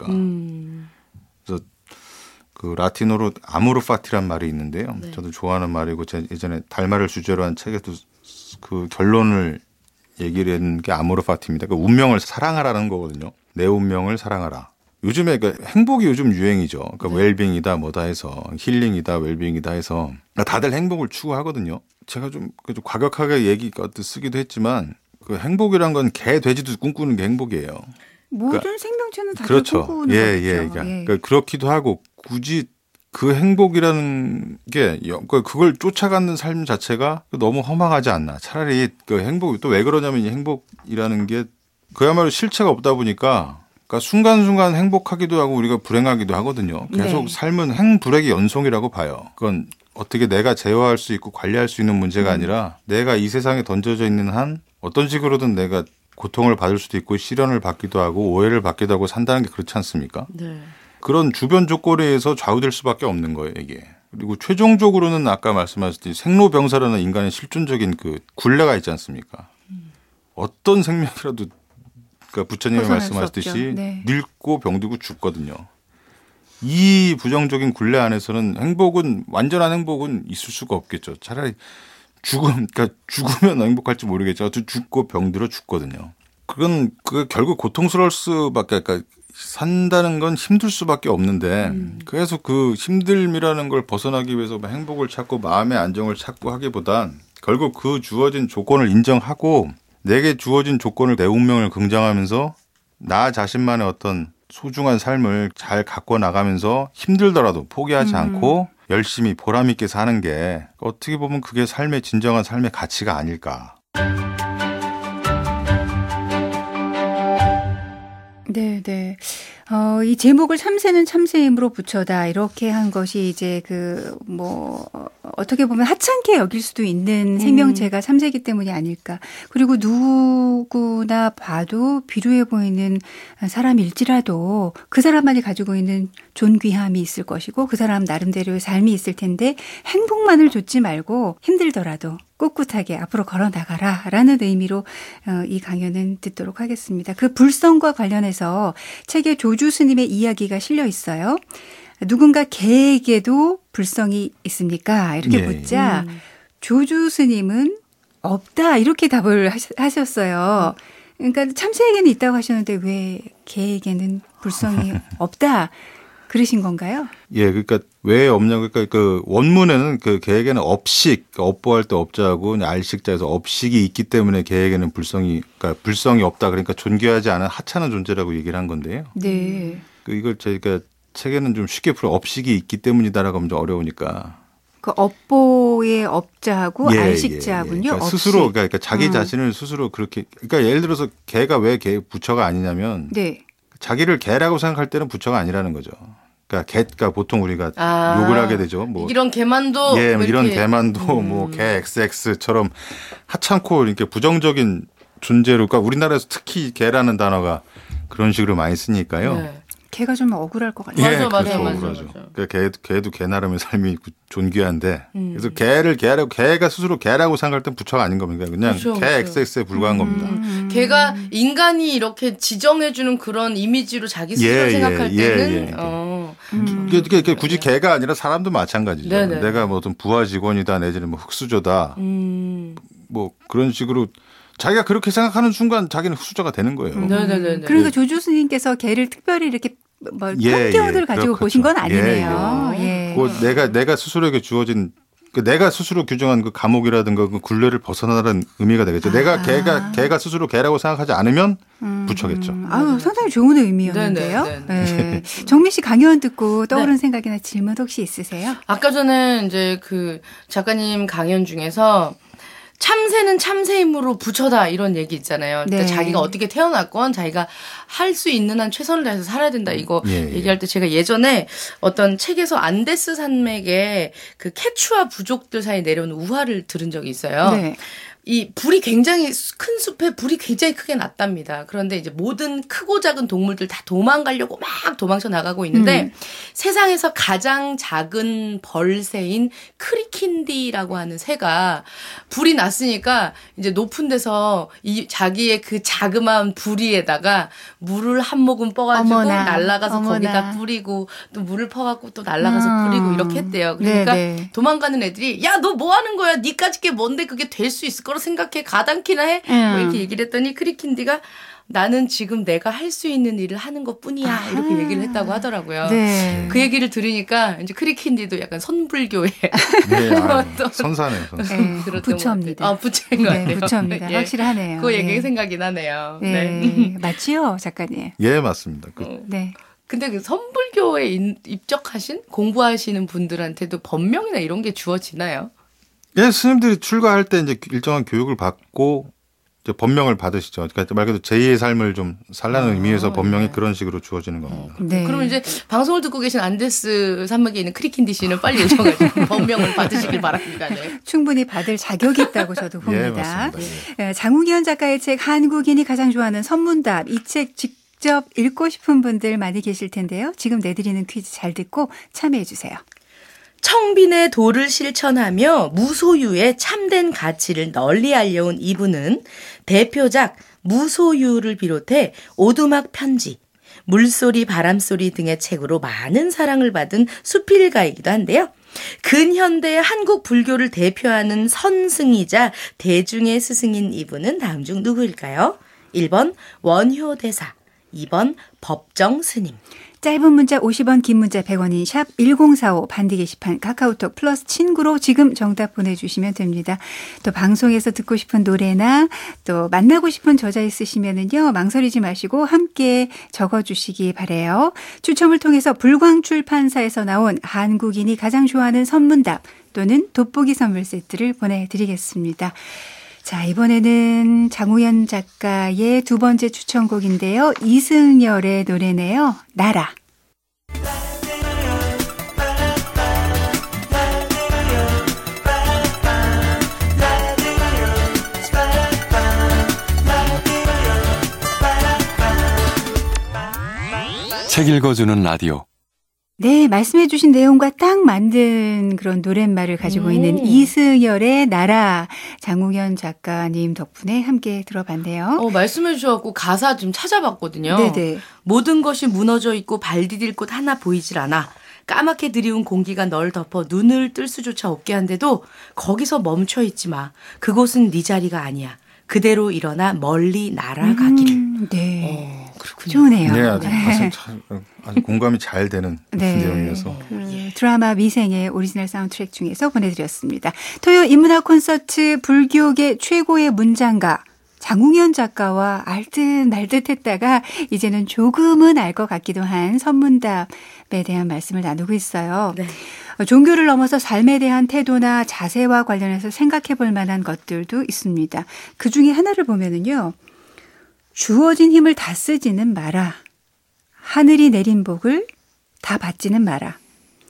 그래서 그 라틴어로 아모르 파티란 말이 있는데요.
네.
저도 좋아하는 말이고 제가 예전에 달마를 주제로 한 책에도 그 결론을 얘기를 했는 게 아모르 파티입니다. 그 운명을 사랑하라는 거거든요. 내 운명을 사랑하라. 요즘에 그 행복이 요즘 유행이죠. 그러니까 웰빙이다 뭐다 해서 힐링이다 웰빙이다 해서 다들 행복을 추구하거든요. 제가 좀 과격하게 쓰기도 했지만 그 행복이란 건 개 돼지도 꿈꾸는 게 행복이에요.
모든
그러니까,
생명체는 다들
그렇죠.
꿈꾸는 거죠.
그러니까 그렇기도 하고 굳이 그 행복이라는 게 그걸 쫓아가는 삶 자체가 너무 허망하지 않나. 차라리 그 행복 또 왜 그러냐면 이 행복이라는 게 그야말로 실체가 없다 보니까 그러니까 순간순간 행복하기도 하고 우리가 불행하기도 하거든요. 계속
네.
삶은 행불행의 연속이라고 봐요. 그건 어떻게 내가 제어할 수 있고 관리할 수 있는 문제가 아니라 내가 이 세상에 던져져 있는 한 어떤 식으로든 내가 고통을 받을 수도 있고 시련을 받기도 하고 오해를 받기도 하고 산다는 게 그렇지 않습니까?
네.
그런 주변 조건에 의해서 좌우될 수밖에 없는 거예요, 이게. 그리고 최종적으로는 아까 말씀하셨듯이 생로병사라는 인간의 실존적인 그 굴레가 있지 않습니까? 어떤 생명이라도 그러니까 부처님이 말씀하셨듯이
네.
늙고 병들고 죽거든요. 이 부정적인 굴레 안에서는 완전한 행복은 있을 수가 없겠죠. 차라리 그러니까 죽으면 행복할지 모르겠죠. 죽고 병들어 죽거든요. 그건 결국 고통스러울 수밖에, 그러니까 산다는 건 힘들 수밖에 없는데 그래서 그 힘듦이라는 걸 벗어나기 위해서 행복을 찾고 마음의 안정을 찾고 하기보단 결국 그 주어진 조건을 인정하고 내게 주어진 조건을 내 운명을 긍정하면서 나 자신만의 어떤 소중한 삶을 잘 갖고 나가면서 힘들더라도 포기하지 않고 열심히 보람 있게 사는 게 어떻게 보면 그게 진정한 삶의 가치가 아닐까.
네. 이 제목을 참새는 참새의 힘으로 붙여다 이렇게 한 것이 이제 어떻게 보면 하찮게 여길 수도 있는 생명체가 참새이기 때문이 아닐까. 그리고 누구나 봐도 비루해 보이는 사람일지라도 그 사람만이 가지고 있는 존귀함이 있을 것이고 그 사람 나름대로의 삶이 있을 텐데 행복만을 좇지 말고 힘들더라도 꿋꿋하게 앞으로 걸어나가라 라는 의미로 이 강연은 듣도록 하겠습니다. 그 불성과 관련해서 책에 조주 스님의 이야기가 실려 있어요. 누군가 개에게도 불성이 있습니까? 이렇게 묻자 조주 스님은 없다 이렇게 답을 하셨어요. 그러니까 참새에게는 있다고 하셨는데 왜 개에게는 불성이 없다 그러신 건가요?
예, 그러니까 왜 없냐고, 그러니까 그 원문에는 그 개에게는 업식, 업보할 때 업자하고 알식자에서 업식이 있기 때문에 개에게는 불성이 없다. 그러니까 존귀하지 않은 하찮은 존재라고 얘기를 한 건데요.
네.
이걸 저희가 책에는 좀 쉽게 풀어 업식이 있기 때문이다라고 하면 좀 어려우니까.
그 업보의 업자하고 알식자군요.
그러니까 스스로 그러니까 자기 자신을 스스로 그렇게 그러니까 예를 들어서 개가 왜 개 부처가 아니냐면
네.
자기를 개라고 생각할 때는 부처가 아니라는 거죠. 그러니까 보통 우리가 욕을 하게 되죠. 뭐
이런 개만도
뭐 이런 개만도 뭐 개 XX처럼 하찮고 이렇게 부정적인 존재로 그러니까 우리나라에서 특히 개라는 단어가 그런 식으로 많이 쓰니까요.
네. 개가 좀 억울할 것 같아요.
맞아.
그러니까 개도 개 나름의 삶이 존귀한데 그래서 개가 스스로 개라고 생각할 땐 부처가 아닌 겁니다. 그냥 개 XX에 불과한 겁니다.
개가 인간이 이렇게 지정해주는 그런 이미지로 자기 스스로 생각할 때는
그게 굳이 개가 아니라 사람도 마찬가지죠. 네네. 내가 뭐 어떤 부하 직원이다 내지는 뭐 흑수저다 뭐 그런 식으로 자기가 그렇게 생각하는 순간 자기는 흑수저가 되는 거예요.
네네네.
그러니까 조주 스님께서 개를 특별히 이렇게 뭐 편견을 가지고
그렇죠.
보신 건 아니네요.
내가 스스로에게 주어진 내가 스스로 규정한 그 감옥이라든가 그 굴레를 벗어나라는 의미가 되겠죠. 내가 개가 스스로 개라고 생각하지 않으면 부처겠죠.
상당히 좋은 의미였는데요. 네. 정민 씨 강연 듣고 떠오른 생각이나 질문 혹시 있으세요?
아까 전에 이제 그 작가님 강연 중에서 참새는 참새임으로 부처다 이런 얘기 있잖아요. 그러니까 자기가 어떻게 태어났건 자기가 할 수 있는 한 최선을 다해서 살아야 된다 이거 얘기할 때 제가 예전에 어떤 책에서 안데스 산맥에 그 케추아 부족들 사이에 내려오는 우화를 들은 적이 있어요. 네. 이 불이 굉장히 큰 숲에 불이 굉장히 크게 났답니다. 그런데 이제 모든 크고 작은 동물들 다 도망가려고 막 도망쳐 나가고 있는데 세상에서 가장 작은 벌새인 크리킨디라고 하는 새가 불이 났으니까 이제 높은 데서 이 자기의 그 자그마한 부리에다가 물을 한 모금 떠가지고 날아가서 거기다 뿌리고 또 물을 퍼갖고 또 날아가서 뿌리고 이렇게 했대요. 그러니까 도망가는 애들이 야, 너 뭐 하는 거야? 니까짓 게 뭔데 그게 될 수 있을 거라 생각해 가당키나 해? 뭐 이렇게 얘기를 했더니 크리킨디가 나는 지금 내가 할 수 있는 일을 하는 것뿐이야 이렇게 얘기를 했다고 하더라고요. 네. 그 얘기를 들으니까 이제 크리킨디도 약간 선불교의
선사네요.
네, 부처입니다.
부처인 것 같아요.
부처입니다. 확실하네요.
그 얘기 생각이 나네요.
맞지요, 작가님?
예, 맞습니다.
네.
근데 그 선불교에 입적하신 공부하시는 분들한테도 법명이나 이런 게 주어지나요?
예, 스님들이 출가할 때 이제 일정한 교육을 받고 이제 법명을 받으시죠. 그러니까 말 그대로 제2의 삶을 좀 살라는 의미에서 법명이 그런 식으로 주어지는 겁니다.
네. 그러면 이제 방송을 듣고 계신 안데스 산맥에 있는 크리킨디 씨는 빨리 오셔가지고 법명을 받으시길 바랍니다. 네.
충분히 받을 자격이 있다고 저도 봅니다.
예,
장우기현 작가의 책 한국인이 가장 좋아하는 선문답 이 책 직접 읽고 싶은 분들 많이 계실 텐데요. 지금 내드리는 퀴즈 잘 듣고 참여해 주세요.
청빈의 도를 실천하며 무소유의 참된 가치를 널리 알려온 이분은 대표작 무소유를 비롯해 오두막 편지, 물소리 바람소리 등의 책으로 많은 사랑을 받은 수필가이기도 한데요. 근현대 한국 불교를 대표하는 선승이자 대중의 스승인 이분은 다음 중 누구일까요? 1번 원효대사, 2번 법정스님.
짧은 문자 50원, 긴 문자 100원인 샵 1045 반디 게시판 카카오톡 플러스 친구로 지금 정답 보내주시면 됩니다. 또 방송에서 듣고 싶은 노래나 또 만나고 싶은 저자 있으시면은요 망설이지 마시고 함께 적어주시기 바래요. 추첨을 통해서 불광출판사에서 나온 한국인이 가장 좋아하는 선문답 또는 돋보기 선물 세트를 보내드리겠습니다. 자, 이번에는 장우현 작가의 두 번째 추천곡인데요. 이승열의 노래네요. 나라.
책 읽어주는 라디오.
네, 말씀해 주신 내용과 딱 만든 그런 노랫말을 가지고 있는 이승열의 나라 장우현 작가님 덕분에 함께 들어봤네요.
말씀해 주셔서 가사 좀 찾아봤거든요.
네네.
모든 것이 무너져 있고 발 디딜 곳 하나 보이질 않아. 까맣게 드리운 공기가 널 덮어 눈을 뜰 수조차 없게 한데도 거기서 멈춰 있지 마. 그곳은 네 자리가 아니야. 그대로 일어나 멀리 날아가기를.
네.
그렇군요.
좋네요.
네, 아주 공감이 잘 되는 내용이어서.
드라마 미생의 오리지널 사운드트랙 중에서 보내드렸습니다. 토요 인문학 콘서트 불교계 최고의 문장가 장웅현 작가와 알듯 말듯 했다가 이제는 조금은 알 것 같기도 한 선문답에 대한 말씀을 나누고 있어요. 네. 종교를 넘어서 삶에 대한 태도나 자세와 관련해서 생각해 볼 만한 것들도 있습니다. 그중에 하나를 보면은요. 주어진 힘을 다 쓰지는 마라. 하늘이 내린 복을 다 받지는 마라.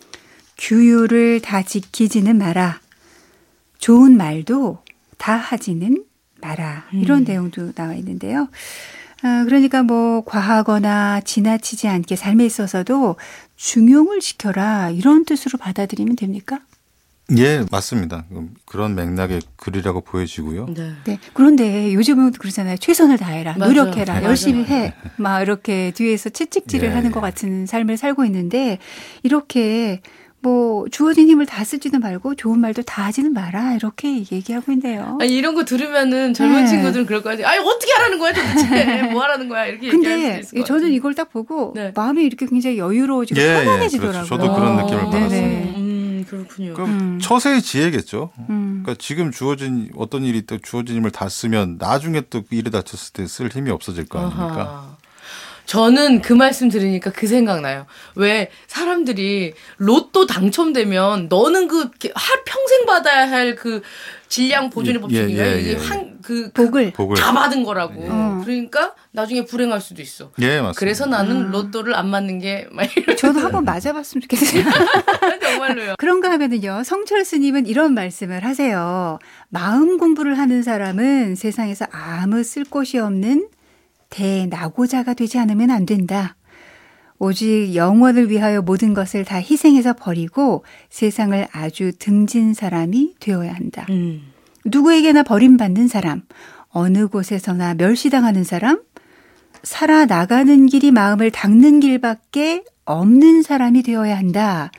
규율을 다 지키지는 마라. 좋은 말도 다 하지는 마라. 이런 내용도 나와 있는데요. 그러니까 뭐 과하거나 지나치지 않게 삶에 있어서도 중용을 지켜라. 이런 뜻으로 받아들이면 됩니까?
예, 맞습니다. 그런 맥락의 글이라고 보여지고요.
네. 네. 그런데 요즘은 그러잖아요. 최선을 다해라. 맞아. 노력해라. 열심히 해. 막 이렇게 뒤에서 채찍질을 하는 것 같은 삶을 살고 있는데 이렇게 뭐 주어진 힘을 다 쓰지도 말고 좋은 말도 다 하지는 마라 이렇게 얘기하고 있네요.
아니, 이런 거 들으면은 젊은 친구들은 그럴 거야. 아니 어떻게 하라는 거야 도대체 뭐 하라는 거야 이렇게 얘기할 수도 있을 것 같아요.
저는 이걸 딱 보고 마음이 이렇게 굉장히 여유로워지고 편안해지더라고요.
그렇죠. 저도 그런 느낌을 받았어요.
그렇군요.
그럼 처세의 지혜겠죠. 그러니까 지금 주어진 어떤 일이 또 주어진 힘을 다 쓰면 나중에 또 그 일에 다쳤을 때 쓸 힘이 없어질 거 아닙니까?
아하. 저는 그 말씀 들으니까 그 생각나요. 왜 사람들이 로또 당첨되면 너는 그 평생 받아야 할 그 질량 보존의 법칙인가요? 이게 복을 다 받은 거라고. 그러니까 나중에 불행할 수도 있어.
예, 맞습니다.
그래서 나는 로또를 안 맞는 게
저도 한번 맞아봤으면 좋겠어요.
정말로요.
그런가 하면은요. 성철 스님은 이런 말씀을 하세요. 마음 공부를 하는 사람은 세상에서 아무 쓸 곳이 없는 대나고자가 되지 않으면 안 된다. 오직 영원을 위하여 모든 것을 다 희생해서 버리고 세상을 아주 등진 사람이 되어야 한다. 누구에게나 버림받는 사람, 어느 곳에서나 멸시당하는 사람, 살아나가는 길이 마음을 닦는 길밖에 없는 사람이 되어야 한다.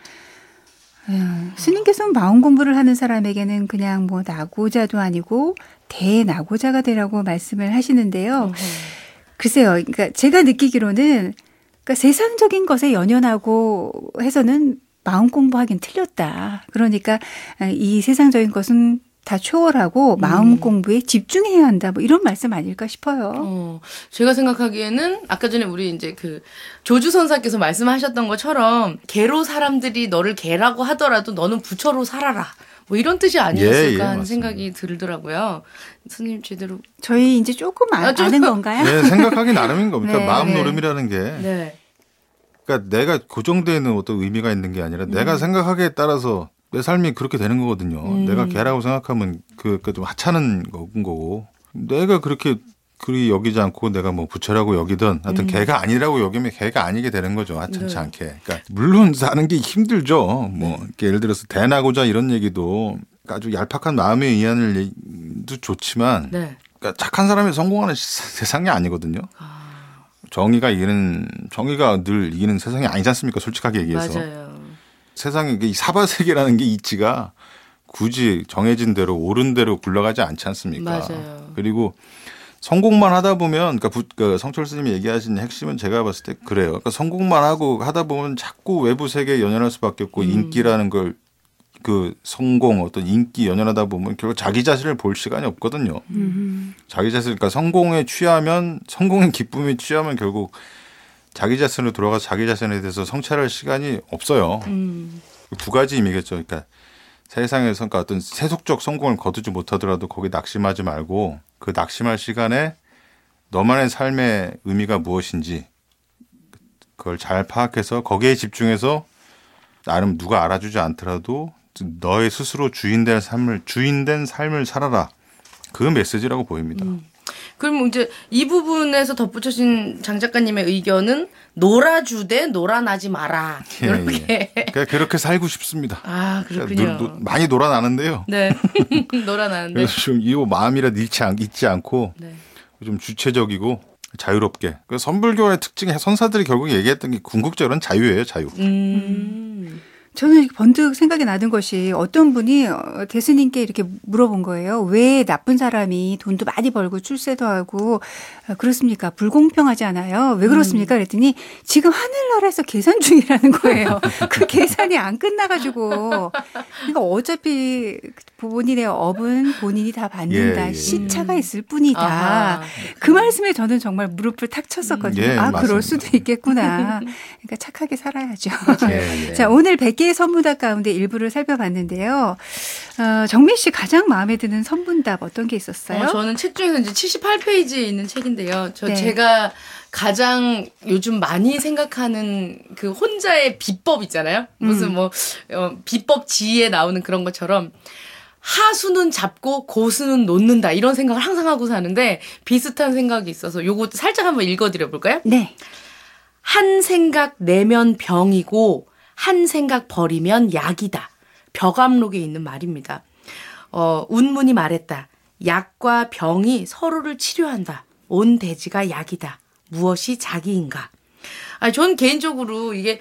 스님께서는 마음 공부를 하는 사람에게는 그냥 뭐 나고자도 아니고 대나고자가 되라고 말씀을 하시는데요. 글쎄요. 그러니까 제가 느끼기로는 그러니까 세상적인 것에 연연하고 해서는 마음 공부하기는 틀렸다. 그러니까 이 세상적인 것은 다 초월하고 마음 공부에 집중해야 한다. 뭐 이런 말씀 아닐까 싶어요.
제가 생각하기에는 아까 전에 우리 이제 그 조주 선사께서 말씀하셨던 것처럼 개로 사람들이 너를 개라고 하더라도 너는 부처로 살아라. 뭐 이런 뜻이 아니었을까 하는 생각이 들더라고요. 스님 제대로.
저희 이제 조금 아는 건가요?
네, 생각하기 나름인 겁니다. 마음 노름이라는 게. 그러니까 내가 고정되어 있는 어떤 의미가 있는 게 아니라 내가 생각하기에 따라서 내 삶이 그렇게 되는 거거든요. 내가 개라고 생각하면 좀 하찮은 거고 내가 그렇게 그리 여기지 않고 내가 뭐 부처라고 여기든 하여튼 개가 아니라고 여기면 개가 아니게 되는 거죠. 하찮지 않게. 그러니까 물론 사는 게 힘들죠. 뭐 예를 들어서 대나고자 이런 얘기도 아주 얄팍한 마음의 이해도 좋지만 그러니까 착한 사람이 성공하는 세상이 아니거든요. 정의가 늘 이기는 세상이 아니지 않습니까? 솔직하게 얘기해서.
맞아요.
세상에 이 사바세계라는 게 이치가 굳이 정해진 대로 옳은 대로 굴러가지 않지 않습니까?
맞아요.
그리고 성공만 하다 보면 그러니까 성철 스님이 얘기하신 핵심은 제가 봤을 때 그래요. 그러니까 성공만 하다 보면 자꾸 외부 세계에 연연할 수밖에 없고 인기라는 걸 성공 어떤 인기 연연하다 보면 결국 자기 자신을 볼 시간이 없거든요. 자기 자신 그러니까 성공에 취하면 성공의 기쁨에 취하면 결국 자기 자신으로 돌아가서 자기 자신에 대해서 성찰할 시간이 없어요. 두 가지 의미겠죠. 그러니까 세상에서 그러니까 어떤 세속적 성공을 거두지 못하더라도 거기 낙심하지 말고 그 낙심할 시간에 너만의 삶의 의미가 무엇인지 그걸 잘 파악해서 거기에 집중해서 나름 누가 알아주지 않더라도 너의 스스로 주인된 삶을 살아라. 그 메시지라고 보입니다.
그럼 이제 이 부분에서 덧붙여진 장 작가님의 의견은 놀아주되 놀아나지 마라. 이렇게.
그러니까 그렇게 살고 싶습니다.
아, 그렇군요.
많이 놀아나는데요.
네. 놀아나는데.
그래서 좀 이 마음이라 잊지 않고 좀 주체적이고 자유롭게. 선불교의 특징이 선사들이 결국 얘기했던 게 궁극적으로는 자유예요. 자유.
저는 번뜩 생각이 나는 것이 어떤 분이 대스님께 이렇게 물어본 거예요. 왜 나쁜 사람이 돈도 많이 벌고 출세도 하고 그렇습니까? 불공평하지 않아요? 왜 그렇습니까? 그랬더니 지금 하늘나라에서 계산 중이라는 거예요. 그 계산이 안 끝나가지고. 그러니까 어차피 본인의 업은 본인이 다 받는다. 시차가 있을 뿐이다. 아하, 그 말씀에 저는 정말 무릎을 탁 쳤었거든요.
맞습니다.
그럴 수도 있겠구나. 그러니까 착하게 살아야죠. 자, 오늘 100개의 선문답 가운데 일부를 살펴봤는데요. 정민 씨 가장 마음에 드는 선문답 어떤 게 있었어요?
저는 책 중에서 이제 78페이지에 있는 책인데요. 제가 가장 요즘 많이 생각하는 그 혼자의 비법 있잖아요. 무슨 비법 지에 나오는 그런 것처럼 하수는 잡고 고수는 놓는다 이런 생각을 항상 하고 사는데 비슷한 생각이 있어서 요거 살짝 한번 읽어드려 볼까요?
네.
한 생각 내면 병이고 한 생각 버리면 약이다. 벽암록에 있는 말입니다. 운문이 말했다. 약과 병이 서로를 치료한다. 온 대지가 약이다. 무엇이 자기인가? 전 개인적으로 이게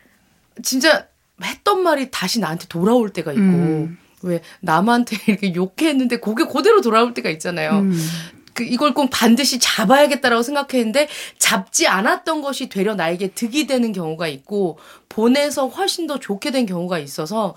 진짜 했던 말이 다시 나한테 돌아올 때가 있고 왜 남한테 이렇게 욕했는데 그게 그대로 돌아올 때가 있잖아요. 이걸 꼭 반드시 잡아야겠다라고 생각했는데 잡지 않았던 것이 되려 나에게 득이 되는 경우가 있고 보내서 훨씬 더 좋게 된 경우가 있어서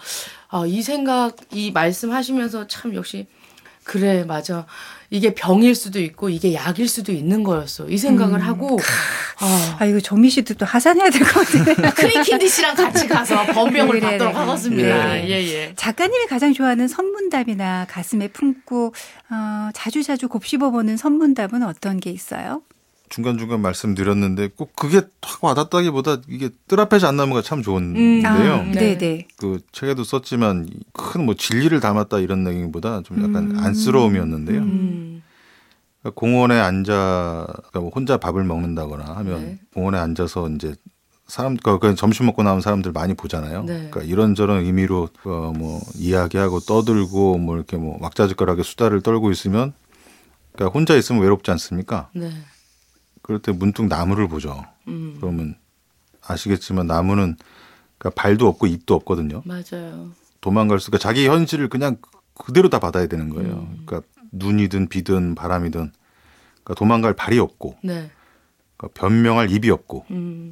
이 말씀하시면서 참 역시 그래 맞아. 이게 병일 수도 있고 이게 약일 수도 있는 거였어. 이 생각을 하고
이거 정민 씨도 또 하산해야 될 것 같아요.
크리킨디 씨랑 같이 가서 번명을 받도록 하겠습니다. 예.
작가님이 가장 좋아하는 선문답이나 가슴에 품고 자주자주 곱씹어보는 선문답은 어떤 게 있어요?
중간중간 말씀드렸는데 꼭 그게 확 와닿다기보다 이게 뜰 앞에서 안 나무가 참 좋은데요.
네네.
그 책에도 썼지만 큰 진리를 담았다 이런 내용보다 좀 약간 안쓰러움이었는데요. 그러니까 공원에 그러니까 혼자 밥을 먹는다거나 하면 공원에 앉아서 이제 그러니까 점심 먹고 나온 사람들 많이 보잖아요. 그러니까 이런저런 의미로 이야기하고 떠들고 이렇게 왁자지껄하게 수다를 떨고 있으면 그러니까 혼자 있으면 외롭지 않습니까? 네. 그럴 때 문득 나무를 보죠. 그러면 아시겠지만 나무는 그러니까 발도 없고 입도 없거든요.
맞아요.
도망갈 수가 자기 현실을 그냥 그대로 다 받아야 되는 거예요. 그러니까 눈이든 비든 바람이든 그러니까 도망갈 발이 없고 그러니까 변명할 입이 없고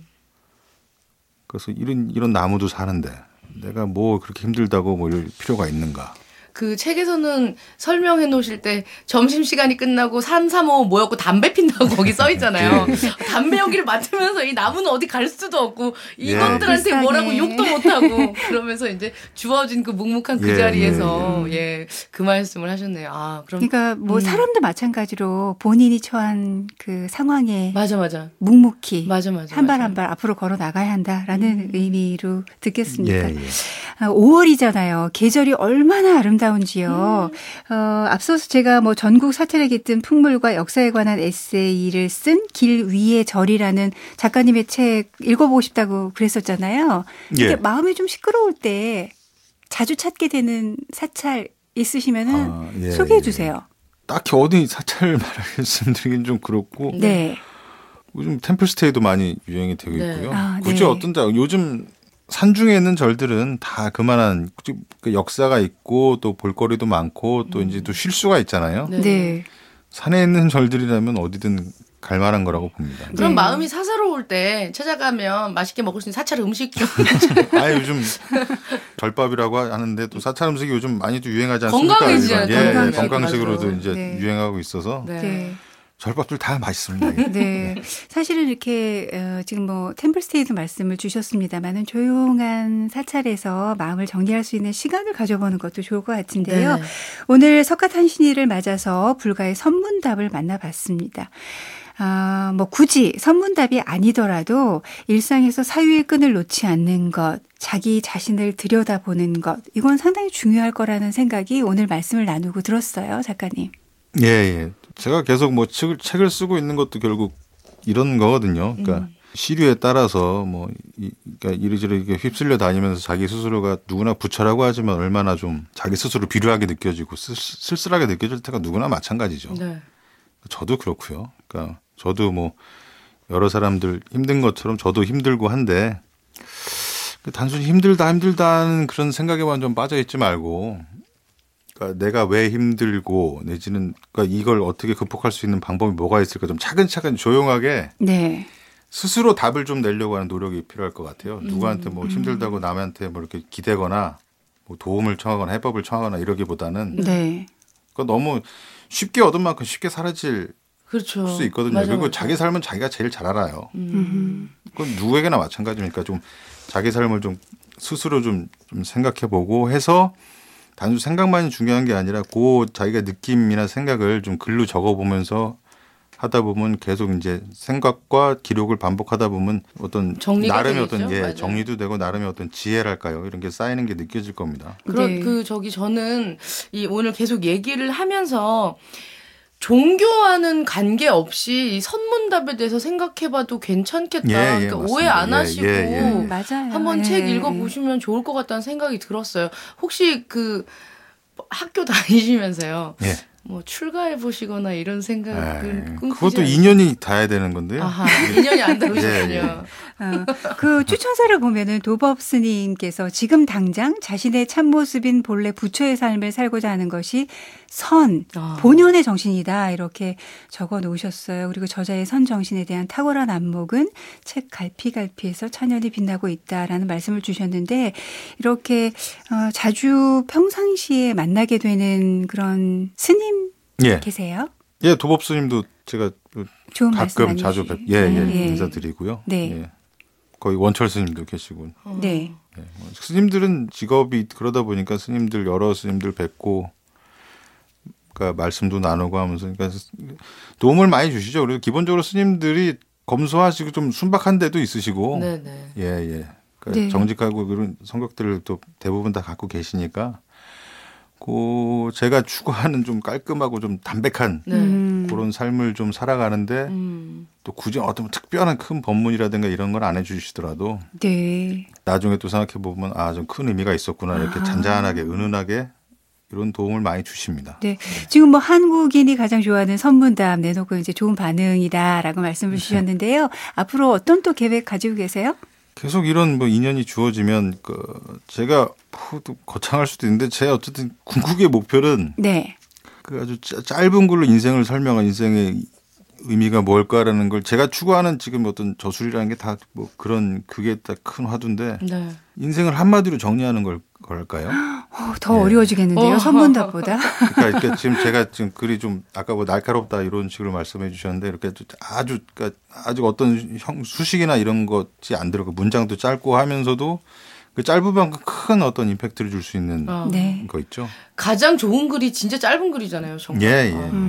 그래서 이런 나무도 사는데 내가 그렇게 힘들다고 이럴 필요가 있는가.
그 책에서는 설명해 놓으실 때 점심시간이 끝나고 3, 4, 5 모였고 담배 핀다고 거기 써 있잖아요. 담배 연기를 맡으면서 이 나무는 어디 갈 수도 없고 이것들한테 뭐라고 욕도 못하고 그러면서 이제 주어진 그 묵묵한 그 자리에서 그 말씀을 하셨네요.
그러니까 사람도 마찬가지로 본인이 처한 그 상황에
맞아.
묵묵히
맞아.
한 발 한 발 앞으로 걸어 나가야 한다라는 의미로 듣겠습니다. 5월이잖아요. 계절이 얼마나 아름다운지요. 앞서서 제가 전국 사찰에 깃든 풍물과 역사에 관한 에세이를 쓴 길 위의 절이라는 작가님의 책 읽어보고 싶다고 그랬었잖아요. 근데 마음이 좀 시끄러울 때 자주 찾게 되는 사찰 있으시면은 소개해 주세요.
딱히 어디 사찰 말씀드리긴 좀 그렇고.
네.
요즘 템플스테이도 많이 유행이 되고 있고요. 굳이 요즘 산중에 있는 절들은 다 그만한 역사가 있고 또 볼거리도 많고 또 이제 또 쉴 수가 있잖아요.
네.
산에 있는 절들이라면 어디든 갈 만한 거라고 봅니다.
그럼 마음이 사사로울 때 찾아가면 맛있게 먹을 수 있는 사찰 음식 좀.
요즘 절밥이라고 하는데 또 사찰 음식이 요즘 많이도 유행하지 않습니까?
건강해지잖아요.
건강식으로도 이제 유행하고 있어서. 절밥들 다 맛있습니다.
네. 사실은 이렇게 지금 템플스테이도 말씀을 주셨습니다만은 조용한 사찰에서 마음을 정리할 수 있는 시간을 가져보는 것도 좋을 것 같은데요. 오늘 석가탄신일을 맞아서 불가의 선문답을 만나봤습니다. 굳이 선문답이 아니더라도 일상에서 사유의 끈을 놓지 않는 것, 자기 자신을 들여다보는 것, 이건 상당히 중요할 거라는 생각이 오늘 말씀을 나누고 들었어요, 작가님.
예. 제가 계속 책을 쓰고 있는 것도 결국 이런 거거든요. 그러니까 시류에 따라서 그러니까 이리저리 이렇게 휩쓸려 다니면서 자기 스스로가 누구나 부처라고 하지만 얼마나 좀 자기 스스로 비루하게 느껴지고 쓸쓸하게 느껴질 때가 누구나 마찬가지죠. 네. 저도 그렇고요. 그러니까 저도 여러 사람들 힘든 것처럼 저도 힘들고 한데 단순히 힘들다는 그런 생각에만 좀 빠져 있지 말고, 그러니까 내가 왜 힘들고 내지는 그러니까 이걸 어떻게 극복할 수 있는 방법이 뭐가 있을까 좀 차근차근 조용하게
네.
스스로 답을 좀 내려고 하는 노력이 필요할 것 같아요. 누구한테 뭐 힘들다고 남한테 뭐 이렇게 기대거나 뭐 도움을 청하거나 해법을 청하거나 이러기보다는
네.
그러니까 너무 쉽게 얻은 만큼 쉽게 사라질
그렇죠.
수 있거든요.
맞아,
그리고
맞아.
자기 삶은 자기가 제일 잘 알아요. 그건 누구에게나 마찬가지니까 좀 자기 삶을 좀 스스로 좀 생각해보고 해서 단순 생각만이 중요한 게 아니라 그 자기가 느낌이나 생각을 좀 글로 적어보면서 하다 보면 계속 이제 생각과 기록을 반복하다 보면 어떤 나름의
되겠죠?
어떤 정리도 되고 나름의 어떤 지혜랄까요? 이런 게 쌓이는 게 느껴질 겁니다.
네.
저는 오늘 계속 얘기를 하면서 종교와는 관계없이 선문답에 대해서 생각해봐도 괜찮겠다. 그러니까 오해 안 하시고
맞아요.
한번 책 읽어보시면 좋을 것 같다는 생각이 들었어요. 혹시 학교 다니시면서요. 뭐 출가해 보시거나 이런 생각은
그것도 인연이 닿아야 되는 건데요.
아하, 인연이 안 닿으셨군요.
그 추천사를 보면은 도법 스님께서 지금 당장 자신의 참모습인 본래 부처의 삶을 살고자 하는 것이 본연의 정신이다 이렇게 적어 놓으셨어요. 그리고 저자의 선 정신에 대한 탁월한 안목은 책 갈피갈피에서 찬연히 빛나고 있다라는 말씀을 주셨는데 이렇게 자주 평상시에 만나게 되는 그런 스님 계세요?
예, 도법 스님도 제가 가끔 자주 인사드리고요.
네.
예. 거의 원철 스님도 계시고.
네.
예. 스님들은 직업이 그러다 보니까 여러 스님들 뵙고 그러니까 말씀도 나누고 하면서 그러니까 도움을 많이 주시죠. 그리고 기본적으로 스님들이 검소하시고 좀 순박한 데도 있으시고.
네네.
예. 그러니까 정직하고 그런 성격들을 또 대부분 다 갖고 계시니까 제가 추구하는 좀 깔끔하고 좀 담백한 그런 삶을 좀 살아가는데 또 굳이 어떤 특별한 큰 법문이라든가 이런 걸 안 해주시더라도 나중에 또 생각해 보면 좀 큰 의미가 있었구나 이렇게 잔잔하게 은은하게 이런 도움을 많이 주십니다.
네, 지금 뭐 한국인이 가장 좋아하는 선문답 내놓고 이제 좋은 반응이다라고 말씀을 주셨는데요. 앞으로 어떤 또 계획 가지고 계세요?
계속 이런 인연이 주어지면 제가 거창할 수도 있는데 제 어쨌든 궁극의 목표는 아주 짧은 글로 인생을 설명한 인생의 의미가 뭘까라는 걸 제가 추구하는 지금 어떤 저술이라는 게 다 그게 딱 큰 화두인데 인생을 한마디로 정리하는 걸까요?
더 어려워지겠는데요, 선문답보다.
그러니까 지금 제가 글이 좀 아까 날카롭다 이런 식으로 말씀해 주셨는데 이렇게 아주 어떤 수식이나 이런 것이 안 들어가 문장도 짧고 하면서도 그 짧은 만큼 큰 어떤 임팩트를 줄 수 있는 거 있죠.
가장 좋은 글이 진짜 짧은 글이잖아요, 정말.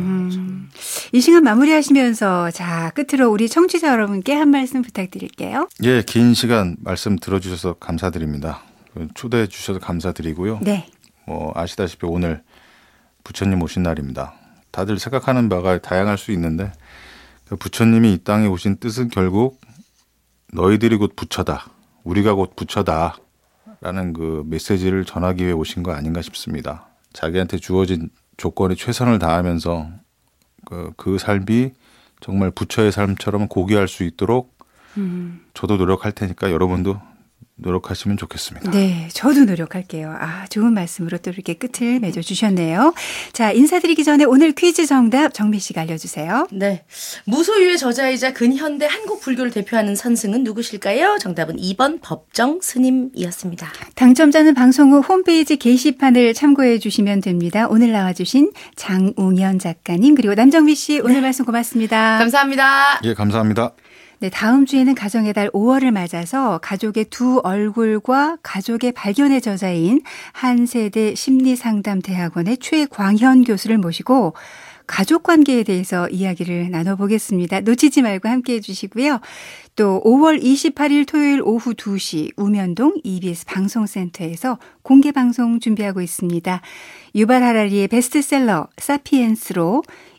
이 시간 마무리하시면서 끝으로 우리 청취자 여러분께 한 말씀 부탁드릴게요.
예, 긴 시간 말씀 들어주셔서 감사드립니다. 초대해 주셔서 감사드리고요.
네.
아시다시피 오늘 부처님 오신 날입니다. 다들 생각하는 바가 다양할 수 있는데 부처님이 이 땅에 오신 뜻은 결국 너희들이 곧 부처다. 우리가 곧 부처다. 라는 그 메시지를 전하기 위해 오신 거 아닌가 싶습니다. 자기한테 주어진 조건에 최선을 다하면서 그 삶이 정말 부처의 삶처럼 고귀할 수 있도록 저도 노력할 테니까 여러분도 노력하시면 좋겠습니다.
네, 저도 노력할게요. 좋은 말씀으로 또 이렇게 끝을 맺어주셨네요. 자, 인사드리기 전에 오늘 퀴즈 정답 정미 씨가 알려주세요.
네, 무소유의 저자이자 근현대 한국 불교를 대표하는 선승은 누구실까요? 정답은 2번 법정 스님이었습니다.
당첨자는 방송 후 홈페이지 게시판을 참고해 주시면 됩니다. 오늘 나와주신 장웅현 작가님 그리고 남정미 씨 오늘 말씀 고맙습니다.
감사합니다.
예, 감사합니다.
네, 다음 주에는 가정의 달 5월을 맞아서 가족의 두 얼굴과 가족의 발견의 저자인 한세대 심리상담대학원의 최광현 교수를 모시고 가족관계에 대해서 이야기를 나눠보겠습니다. 놓치지 말고 함께해 주시고요. 또 5월 28일 토요일 오후 2시 우면동 EBS 방송센터에서 공개방송 준비하고 있습니다. 유발 하라리의 베스트셀러 사피엔스로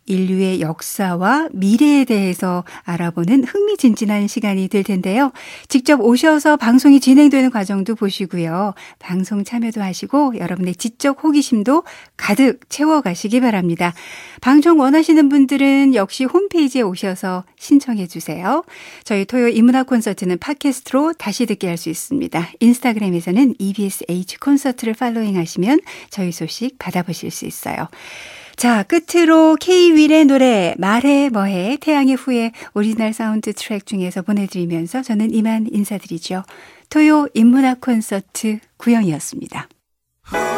인류의 역사와 미래에 대해서 알아보는 흥미진진한 시간이 될 텐데요. 직접 오셔서 방송이 진행되는 과정도 보시고요. 방송 참여도 하시고 여러분의 지적 호기심도 가득 채워가시기 바랍니다. 방송 원하시는 분들은 역시 홈페이지에 오셔서 신청해 주세요. 저희 토요 인문학 콘서트는 팟캐스트로 다시 듣게 할 수 있습니다. 인스타그램에서는 EBS H 콘서트를 팔로잉하시면 저희 소식 받아보실 수 있어요. 자, 끝으로 K-윌의 노래 말해 뭐해 태양의 후예 오리지널 사운드 트랙 중에서 보내드리면서 저는 이만 인사드리죠. 토요 인문학 콘서트 구영이었습니다.